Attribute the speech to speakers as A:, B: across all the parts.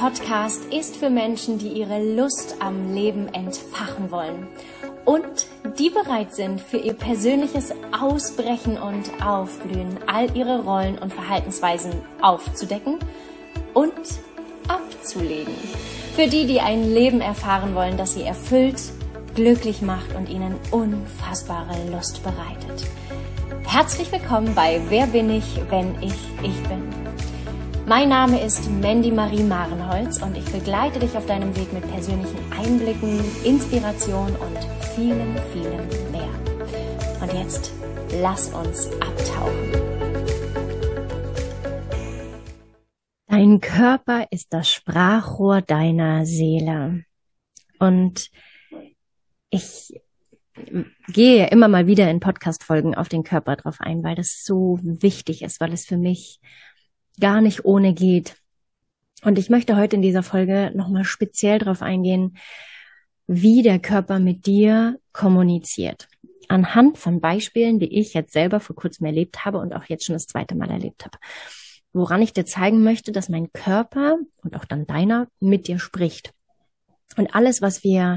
A: Podcast ist für Menschen, die ihre Lust am Leben entfachen wollen und die bereit sind, für ihr persönliches Ausbrechen und Aufblühen all ihre Rollen und Verhaltensweisen aufzudecken und abzulegen. Für die, die ein Leben erfahren wollen, das sie erfüllt, glücklich macht und ihnen unfassbare Lust bereitet. Herzlich willkommen bei Wer bin ich, wenn ich bin. Mein Name ist Mandy Marie Marenholz und ich begleite dich auf deinem Weg mit persönlichen Einblicken, Inspiration und vielem, vielem mehr. Und jetzt lass uns abtauchen. Dein Körper ist das Sprachrohr deiner Seele. Und ich gehe ja immer mal wieder in Podcast-Folgen auf den Körper drauf ein, weil das so wichtig ist, weil es für mich gar nicht ohne geht. Und ich möchte heute in dieser Folge nochmal speziell darauf eingehen, wie der Körper mit dir kommuniziert. Anhand von Beispielen, die ich jetzt selber vor kurzem erlebt habe und auch jetzt schon das zweite Mal erlebt habe. Woran ich dir zeigen möchte, dass mein Körper und auch dann deiner mit dir spricht. Und alles, was wir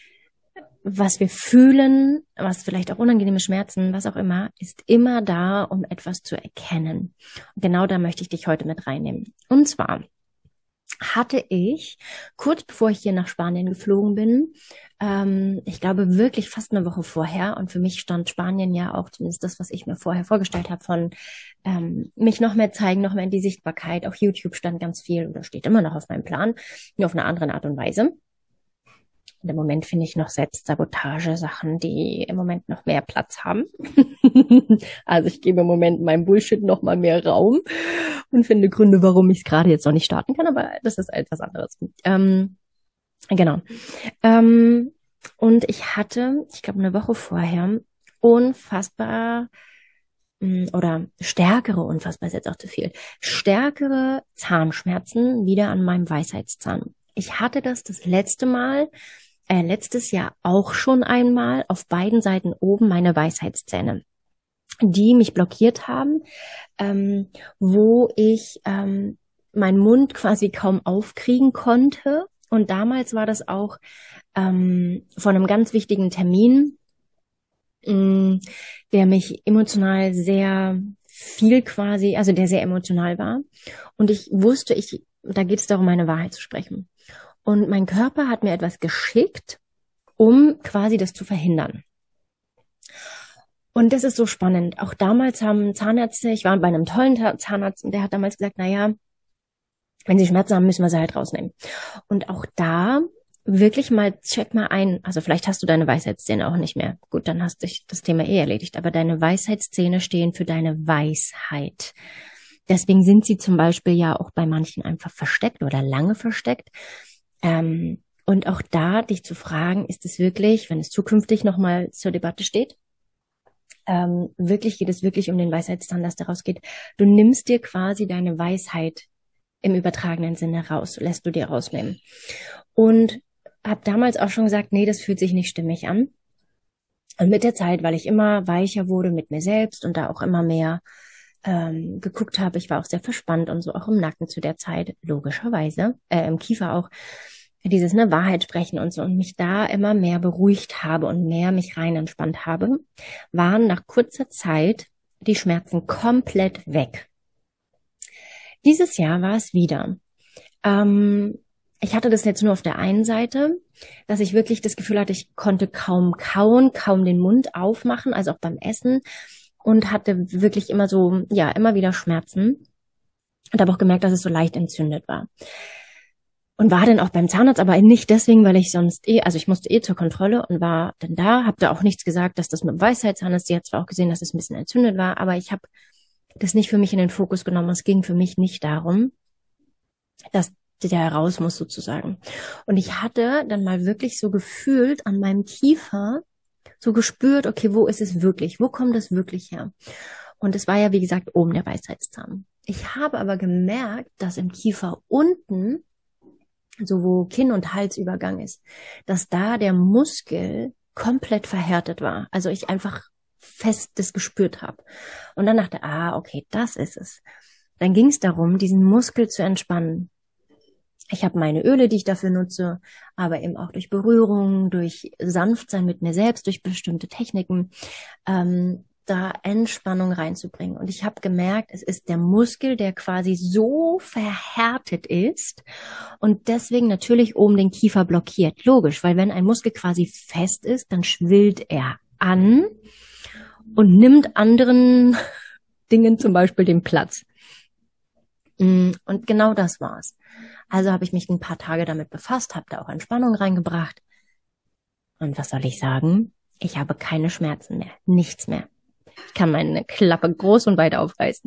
A: fühlen, was vielleicht auch unangenehme Schmerzen, was auch immer, ist immer da, um etwas zu erkennen. Und genau da möchte ich dich heute mit reinnehmen. Und zwar hatte ich, kurz bevor ich hier nach Spanien geflogen bin, ich glaube wirklich fast eine Woche vorher, und für mich stand Spanien ja auch, zumindest das, was ich mir vorher vorgestellt habe, von mich noch mehr zeigen, noch mehr in die Sichtbarkeit. Auch YouTube stand ganz viel oder steht immer noch auf meinem Plan, nur auf eine andere Art und Weise. Und im Moment finde ich noch Selbstsabotage-Sachen, die im Moment noch mehr Platz haben. Also ich gebe im Moment meinem Bullshit noch mal mehr Raum und finde Gründe, warum ich es gerade jetzt noch nicht starten kann, aber das ist etwas anderes. Genau. Und ich hatte, ich glaube eine Woche vorher, unfassbar unfassbar ist jetzt auch zu viel, stärkere Zahnschmerzen wieder an meinem Weisheitszahn. Ich hatte das letztes Jahr auch schon einmal auf beiden Seiten oben meine Weisheitszähne, die mich blockiert haben, wo ich meinen Mund quasi kaum aufkriegen konnte. Und damals war das auch von einem ganz wichtigen Termin, der mich emotional sehr viel quasi, also der sehr emotional war. Und ich wusste, da geht es darum, meine Wahrheit zu sprechen. Und mein Körper hat mir etwas geschickt, um quasi das zu verhindern. Und das ist so spannend. Auch damals haben Zahnärzte, ich war bei einem tollen Zahnarzt, und der hat damals gesagt, naja, wenn Sie Schmerzen haben, müssen wir sie halt rausnehmen. Und auch da wirklich mal, check mal ein, also vielleicht hast du deine Weisheitszähne auch nicht mehr. Gut, dann hast du das Thema erledigt. Aber deine Weisheitszähne stehen für deine Weisheit. Deswegen sind sie zum Beispiel ja auch bei manchen einfach versteckt oder lange versteckt. Und auch da dich zu fragen, ist es wirklich, wenn es zukünftig nochmal zur Debatte steht, geht es wirklich um den Weisheitszahn, dass daraus geht. Du nimmst dir quasi deine Weisheit im übertragenen Sinne raus, lässt du dir rausnehmen. Und habe damals auch schon gesagt, nee, das fühlt sich nicht stimmig an. Und mit der Zeit, weil ich immer weicher wurde mit mir selbst und da auch immer mehr geguckt habe, ich war auch sehr verspannt und so auch im Nacken zu der Zeit, logischerweise, im Kiefer auch, dieses Wahrheit sprechen und so, und mich da immer mehr beruhigt habe und mehr mich rein entspannt habe, waren nach kurzer Zeit die Schmerzen komplett weg. Dieses Jahr war es wieder. Ich hatte das jetzt nur auf der einen Seite, dass ich wirklich das Gefühl hatte, ich konnte kaum kauen, kaum den Mund aufmachen, also auch beim Essen, und hatte wirklich immer so, ja, immer wieder Schmerzen. Und habe auch gemerkt, dass es so leicht entzündet war. Und war dann auch beim Zahnarzt, aber nicht deswegen, weil ich sonst also ich musste zur Kontrolle und war dann da, habe da auch nichts gesagt, dass das mit dem Weisheitszahn ist. Sie hat zwar auch gesehen, dass es ein bisschen entzündet war, aber ich habe das nicht für mich in den Fokus genommen. Es ging für mich nicht darum, dass der raus muss sozusagen. Und ich hatte dann mal wirklich so gefühlt an meinem Kiefer, so gespürt, okay, wo ist es wirklich? Wo kommt es wirklich her? Und es war ja, wie gesagt, oben der Weisheitszahn. Ich habe aber gemerkt, dass im Kiefer unten, so wo Kinn- und Halsübergang ist, dass da der Muskel komplett verhärtet war. Also ich einfach fest das gespürt habe. Und dann dachte, okay, das ist es. Dann ging es darum, diesen Muskel zu entspannen. Ich habe meine Öle, die ich dafür nutze, aber eben auch durch Berührung, durch Sanftsein mit mir selbst, durch bestimmte Techniken, da Entspannung reinzubringen. Und ich habe gemerkt, es ist der Muskel, der quasi so verhärtet ist und deswegen natürlich oben den Kiefer blockiert. Logisch, weil wenn ein Muskel quasi fest ist, dann schwillt er an und nimmt anderen Dingen zum Beispiel den Platz. Und genau das war's. Also habe ich mich ein paar Tage damit befasst, habe da auch Entspannung reingebracht. Und was soll ich sagen? Ich habe keine Schmerzen mehr, nichts mehr. Ich kann meine Klappe groß und weit aufreißen.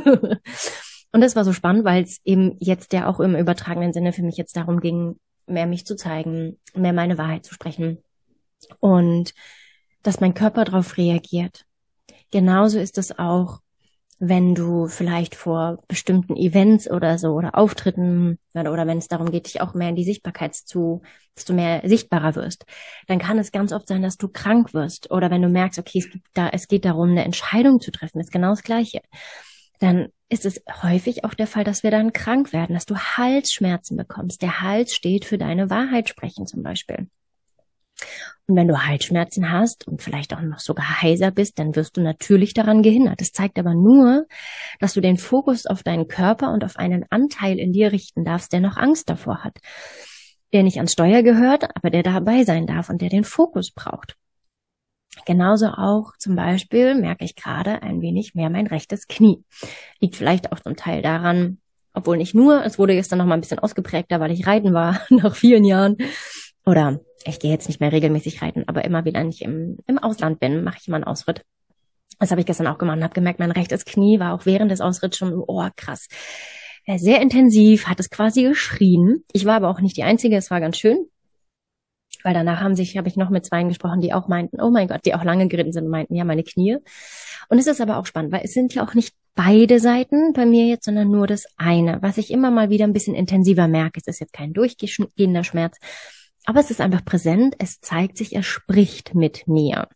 A: Und das war so spannend, weil es eben jetzt ja auch im übertragenen Sinne für mich jetzt darum ging, mehr mich zu zeigen, mehr meine Wahrheit zu sprechen und dass mein Körper darauf reagiert. Genauso ist es auch, wenn du vielleicht vor bestimmten Events oder so oder Auftritten oder wenn es darum geht, dich auch mehr in die Sichtbarkeit dass du mehr sichtbarer wirst, dann kann es ganz oft sein, dass du krank wirst oder wenn du merkst, okay, es geht darum, eine Entscheidung zu treffen, ist genau das Gleiche. Dann ist es häufig auch der Fall, dass wir dann krank werden, dass du Halsschmerzen bekommst. Der Hals steht für deine Wahrheit sprechen zum Beispiel. Und wenn du Halsschmerzen hast und vielleicht auch noch sogar heiser bist, dann wirst du natürlich daran gehindert. Das zeigt aber nur, dass du den Fokus auf deinen Körper und auf einen Anteil in dir richten darfst, der noch Angst davor hat, der nicht ans Steuer gehört, aber der dabei sein darf und der den Fokus braucht. Genauso auch zum Beispiel merke ich gerade ein wenig mehr mein rechtes Knie. Liegt vielleicht auch zum Teil daran, obwohl nicht nur, es wurde gestern noch mal ein bisschen ausgeprägter, weil ich reiten war nach vielen Jahren. Oder ich gehe jetzt nicht mehr regelmäßig reiten, aber immer wieder, wenn ich im Ausland bin, mache ich immer einen Ausritt. Das habe ich gestern auch gemacht und habe gemerkt, mein rechtes Knie war auch während des Ausritts schon, oh krass, sehr intensiv, hat es quasi geschrien. Ich war aber auch nicht die Einzige, es war ganz schön. Weil danach habe ich noch mit zweien gesprochen, die auch meinten, oh mein Gott, die auch lange geritten sind und meinten, ja, meine Knie. Und es ist aber auch spannend, weil es sind ja auch nicht beide Seiten bei mir jetzt, sondern nur das eine. Was ich immer mal wieder ein bisschen intensiver merke, es ist jetzt kein durchgehender Schmerz, aber es ist einfach präsent, es zeigt sich, er spricht mit mir.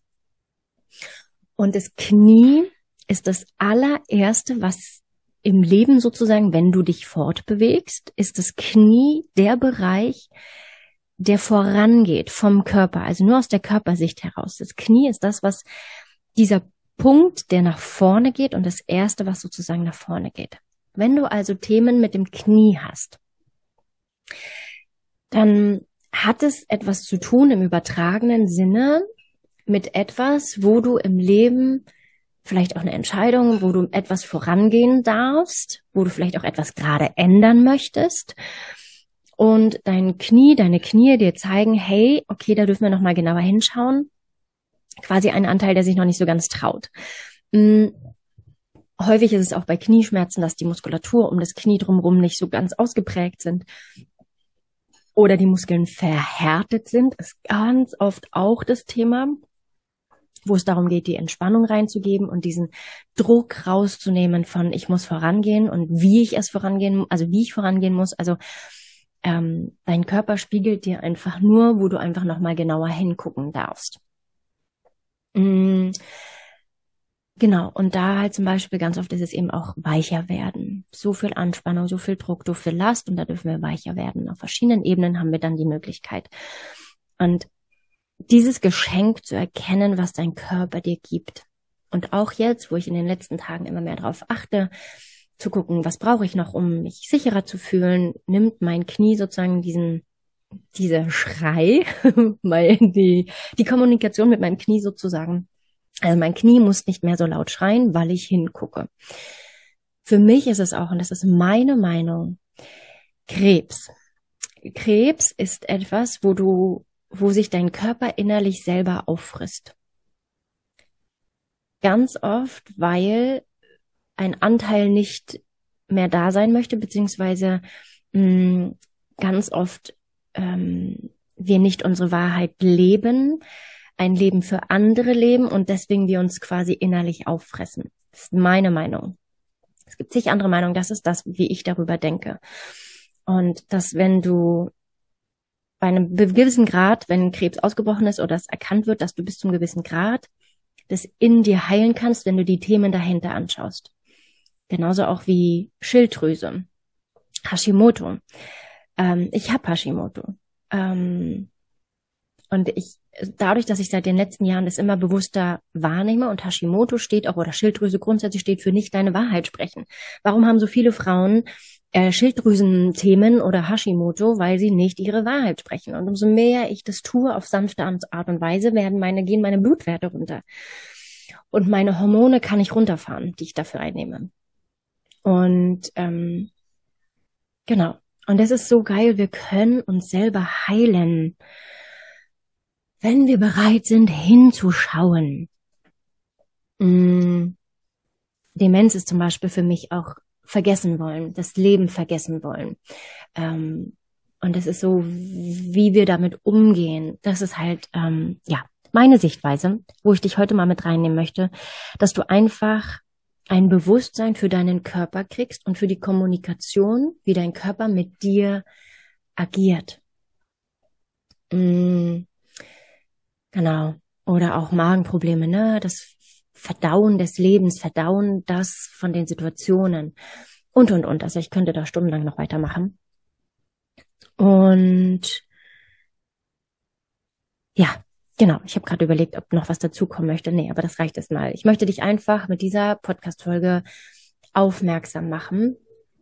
A: Und das Knie ist das allererste, was im Leben sozusagen, wenn du dich fortbewegst, ist das Knie der Bereich, der vorangeht vom Körper, also nur aus der Körpersicht heraus. Das Knie ist das, was dieser Punkt, der nach vorne geht und das Erste, was sozusagen nach vorne geht. Wenn du also Themen mit dem Knie hast, dann hat es etwas zu tun im übertragenen Sinne mit etwas, wo du im Leben vielleicht auch eine Entscheidung, wo du etwas vorangehen darfst, wo du vielleicht auch etwas gerade ändern möchtest. Und deine Knie dir zeigen, hey, okay, da dürfen wir nochmal genauer hinschauen. Quasi ein Anteil, der sich noch nicht so ganz traut. Häufig ist es auch bei Knieschmerzen, dass die Muskulatur um das Knie drumherum nicht so ganz ausgeprägt sind. Oder die Muskeln verhärtet sind, ist ganz oft auch das Thema, wo es darum geht, die Entspannung reinzugeben und diesen Druck rauszunehmen von ich muss vorangehen und wie ich vorangehen muss. Also dein Körper spiegelt dir einfach nur, wo du einfach nochmal genauer hingucken darfst. Genau, und da halt zum Beispiel ganz oft ist es eben auch weicher werden. So viel Anspannung, so viel Druck, so viel Last und da dürfen wir weicher werden. Auf verschiedenen Ebenen haben wir dann die Möglichkeit. Und dieses Geschenk zu erkennen, was dein Körper dir gibt. Und auch jetzt, wo ich in den letzten Tagen immer mehr darauf achte, zu gucken, was brauche ich noch, um mich sicherer zu fühlen, nimmt mein Knie sozusagen dieser Schrei, die Kommunikation mit meinem Knie sozusagen. Also mein Knie muss nicht mehr so laut schreien, weil ich hingucke. Für mich ist es auch, und das ist meine Meinung, Krebs. Krebs ist etwas, wo sich dein Körper innerlich selber auffrisst. Ganz oft, weil ein Anteil nicht mehr da sein möchte, beziehungsweise ganz oft wir nicht unsere Wahrheit leben, ein Leben für andere leben und deswegen wir uns quasi innerlich auffressen. Das ist meine Meinung. Es gibt zig andere Meinungen, das ist das, wie ich darüber denke. Und dass wenn du bei einem gewissen Grad, wenn Krebs ausgebrochen ist oder es erkannt wird, dass du bis zum gewissen Grad das in dir heilen kannst, wenn du die Themen dahinter anschaust. Genauso auch wie Schilddrüse, Hashimoto. Ich habe Hashimoto. Und dadurch, dass ich seit den letzten Jahren das immer bewusster wahrnehme und Hashimoto steht auch, oder Schilddrüse grundsätzlich steht für nicht deine Wahrheit sprechen. Warum haben so viele Frauen Schilddrüsenthemen oder Hashimoto? Weil sie nicht ihre Wahrheit sprechen. Und umso mehr ich das tue auf sanfte Art und Weise, gehen meine Blutwerte runter. Und meine Hormone kann ich runterfahren, die ich dafür einnehme. Und genau. Und das ist so geil, wir können uns selber heilen, wenn wir bereit sind, hinzuschauen. Demenz ist zum Beispiel für mich auch vergessen wollen, das Leben vergessen wollen. Und es ist so, wie wir damit umgehen. Das ist halt, meine Sichtweise, wo ich dich heute mal mit reinnehmen möchte, dass du einfach ein Bewusstsein für deinen Körper kriegst und für die Kommunikation, wie dein Körper mit dir agiert. Genau. Oder auch Magenprobleme, ne? Das Verdauen des Lebens, Verdauen das von den Situationen und. Also ich könnte da stundenlang noch weitermachen. Und ja, genau. Ich habe gerade überlegt, ob noch was dazukommen möchte. Nee, aber das reicht jetzt mal. Ich möchte dich einfach mit dieser Podcast-Folge aufmerksam machen,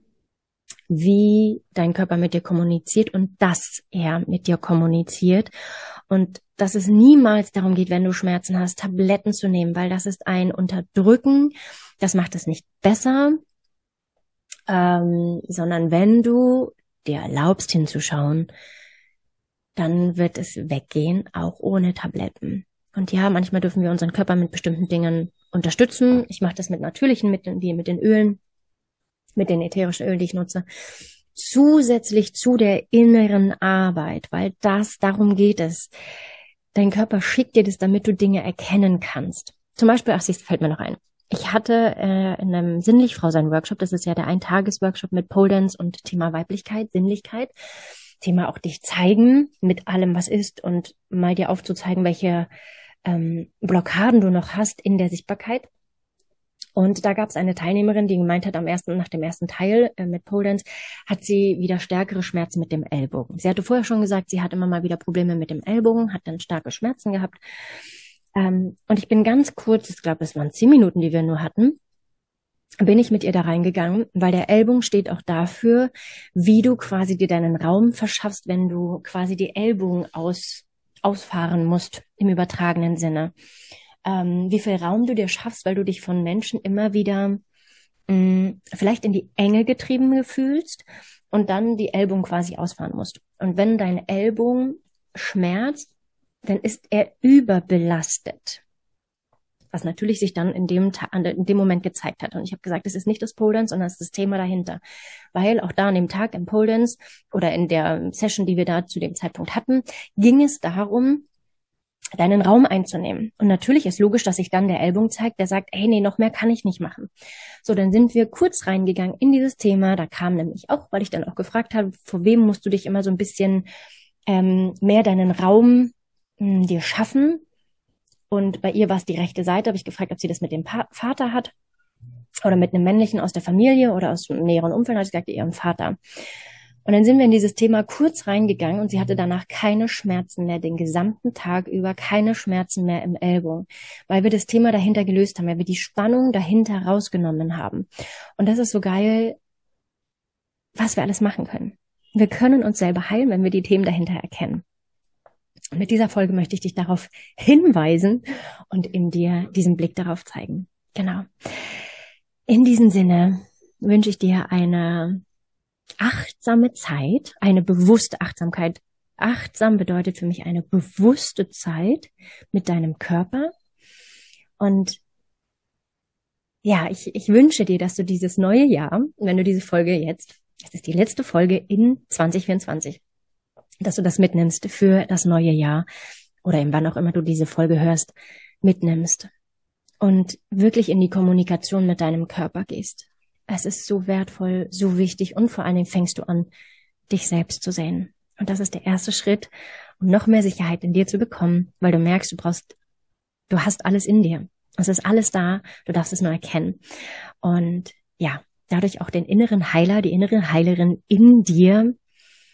A: wie dein Körper mit dir kommuniziert und dass er mit dir kommuniziert. Und dass es niemals darum geht, wenn du Schmerzen hast, Tabletten zu nehmen, weil das ist ein Unterdrücken. Das macht es nicht besser, sondern wenn du dir erlaubst hinzuschauen, dann wird es weggehen, auch ohne Tabletten. Und ja, manchmal dürfen wir unseren Körper mit bestimmten Dingen unterstützen. Ich mache das mit natürlichen Mitteln, wie mit den Ölen, mit den ätherischen Ölen, die ich nutze. Zusätzlich zu der inneren Arbeit, weil darum geht es. Dein Körper schickt dir das, damit du Dinge erkennen kannst. Zum Beispiel, siehst, fällt mir noch ein. Ich hatte in einem Sinnlichfrau-Sein-Workshop, das ist ja der Eintages-Workshop mit Pole Dance und Thema Weiblichkeit, Sinnlichkeit, Thema auch dich zeigen mit allem, was ist und mal dir aufzuzeigen, welche Blockaden du noch hast in der Sichtbarkeit. Und da gab es eine Teilnehmerin, die gemeint hat, nach dem ersten Teil mit Pole Dance, hat sie wieder stärkere Schmerzen mit dem Ellbogen. Sie hatte vorher schon gesagt, sie hat immer mal wieder Probleme mit dem Ellbogen, hat dann starke Schmerzen gehabt. Und ich bin ganz kurz, ich glaube, es waren 10 Minuten, die wir nur hatten, bin ich mit ihr da reingegangen, weil der Ellbogen steht auch dafür, wie du quasi dir deinen Raum verschaffst, wenn du quasi die Ellbogen ausfahren musst, im übertragenen Sinne. Wie viel Raum du dir schaffst, weil du dich von Menschen immer wieder vielleicht in die Enge getrieben fühlst und dann die Ellbogen quasi ausfahren musst. Und wenn dein Ellbogen schmerzt, dann ist er überbelastet. Was natürlich sich dann in dem Moment gezeigt hat. Und ich habe gesagt, es ist nicht das Pole Dance, sondern es ist das Thema dahinter. Weil auch da an dem Tag im Pole Dance oder in der Session, die wir da zu dem Zeitpunkt hatten, ging es darum, deinen Raum einzunehmen. Und natürlich ist logisch, dass sich dann der Ellbogen zeigt, der sagt, hey, nee, noch mehr kann ich nicht machen. So, dann sind wir kurz reingegangen in dieses Thema. Da kam nämlich auch, weil ich dann auch gefragt habe, vor wem musst du dich immer so ein bisschen mehr deinen Raum dir schaffen. Und bei ihr war es die rechte Seite, habe ich gefragt, ob sie das mit dem Vater hat oder mit einem männlichen aus der Familie oder aus dem näheren Umfeld. Habe ich gesagt, ihrem Vater. Und dann sind wir in dieses Thema kurz reingegangen und sie hatte danach keine Schmerzen mehr, den gesamten Tag über keine Schmerzen mehr im Ellbogen, weil wir das Thema dahinter gelöst haben, weil wir die Spannung dahinter rausgenommen haben. Und das ist so geil, was wir alles machen können. Wir können uns selber heilen, wenn wir die Themen dahinter erkennen. Und mit dieser Folge möchte ich dich darauf hinweisen und in dir diesen Blick darauf zeigen. Genau. In diesem Sinne wünsche ich dir eine achtsame Zeit, eine bewusste Achtsamkeit. Achtsam bedeutet für mich eine bewusste Zeit mit deinem Körper. Und ja, ich wünsche dir, dass du dieses neue Jahr, wenn du diese Folge jetzt, das ist die letzte Folge in 2024, dass du das mitnimmst für das neue Jahr oder eben wann auch immer du diese Folge hörst, mitnimmst und wirklich in die Kommunikation mit deinem Körper gehst. Es ist so wertvoll, so wichtig und vor allen Dingen fängst du an, dich selbst zu sehen. Und das ist der erste Schritt, um noch mehr Sicherheit in dir zu bekommen, weil du merkst, du hast alles in dir. Es ist alles da, du darfst es nur erkennen. Und ja, dadurch auch den inneren Heiler, die innere Heilerin in dir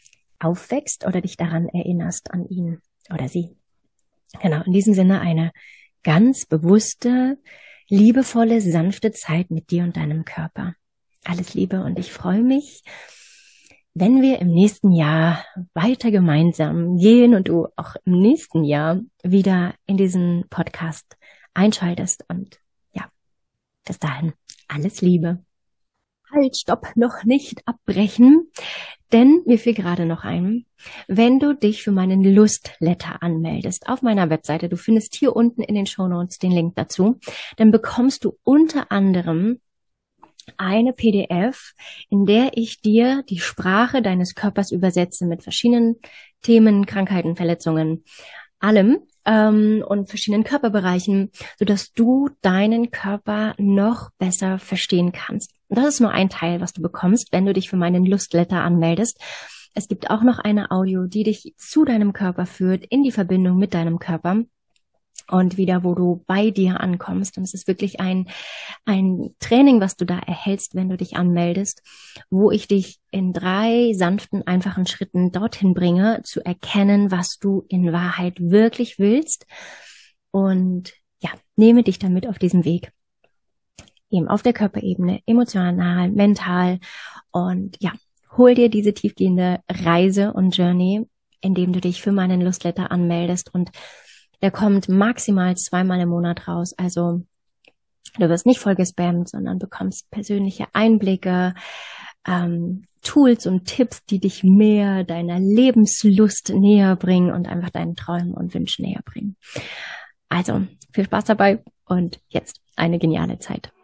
A: aufwächst oder dich daran erinnerst an ihn oder sie. Genau, in diesem Sinne eine ganz bewusste, liebevolle, sanfte Zeit mit dir und deinem Körper. Alles Liebe und ich freue mich, wenn wir im nächsten Jahr weiter gemeinsam gehen und du auch im nächsten Jahr wieder in diesen Podcast einschaltest. Und ja, bis dahin, alles Liebe. Halt, stopp, noch nicht abbrechen, denn mir fiel gerade noch ein, wenn du dich für meinen Lustletter anmeldest auf meiner Webseite, du findest hier unten in den Shownotes den Link dazu, dann bekommst du unter anderem eine PDF, in der ich dir die Sprache deines Körpers übersetze mit verschiedenen Themen, Krankheiten, Verletzungen, allem und verschiedenen Körperbereichen, sodass du deinen Körper noch besser verstehen kannst. Und das ist nur ein Teil, was du bekommst, wenn du dich für meinen Lustletter anmeldest. Es gibt auch noch eine Audio, die dich zu deinem Körper führt, in die Verbindung mit deinem Körper. Und wieder, wo du bei dir ankommst. Und es ist wirklich ein Training, was du da erhältst, wenn du dich anmeldest, wo ich dich in 3 sanften, einfachen Schritten dorthin bringe, zu erkennen, was du in Wahrheit wirklich willst. Und ja, nehme dich damit auf diesem Weg. Eben auf der Körperebene, emotional, mental. Und ja, hol dir diese tiefgehende Reise und Journey, indem du dich für meinen Lustletter anmeldest. Und der kommt maximal 2-mal im Monat raus. Also du wirst nicht voll gespammt, sondern bekommst persönliche Einblicke, Tools und Tipps, die dich mehr deiner Lebenslust näher bringen und einfach deinen Träumen und Wünschen näher bringen. Also viel Spaß dabei und jetzt eine geniale Zeit.